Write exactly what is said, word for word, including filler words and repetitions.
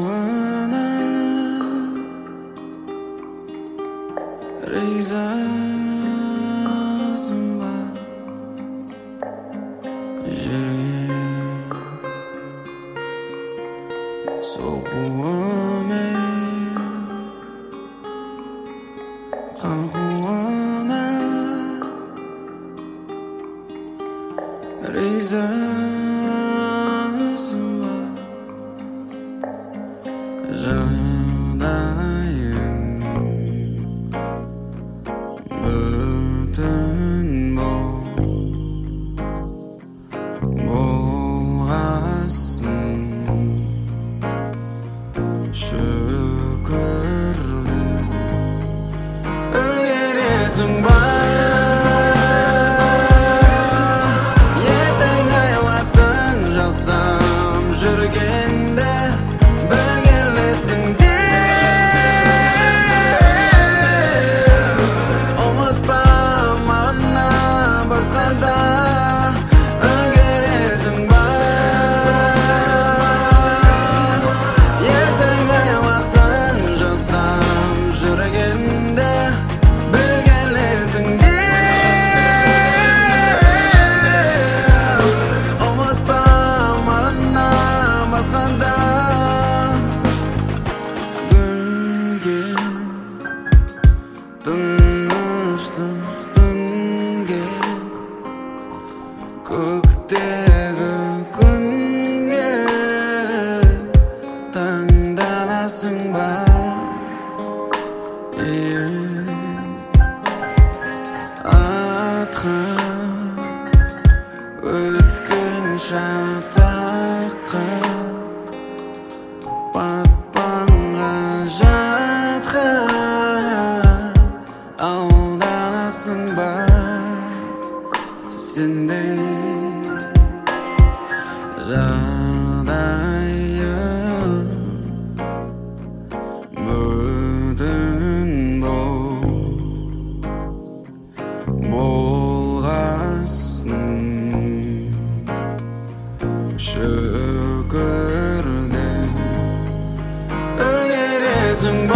қуана ризасың ба соғуымен қауана ризасың ба жағдайың бүтін болғасын шүкірді үлгересің ба ертең айласын жасам жүргенде бір келесің де ұмытпа мана басқада үлгересің ба ертең айласын жасам жүргенде бір келесің де ұмытпа мана басқада гүлге тыныштық түнге көктегі күнге таңданасың ба атқа өткен шатаққа батпанға жатқа алданасың ба сенде жағдайың бүтін болғасын шүкірді үлгересің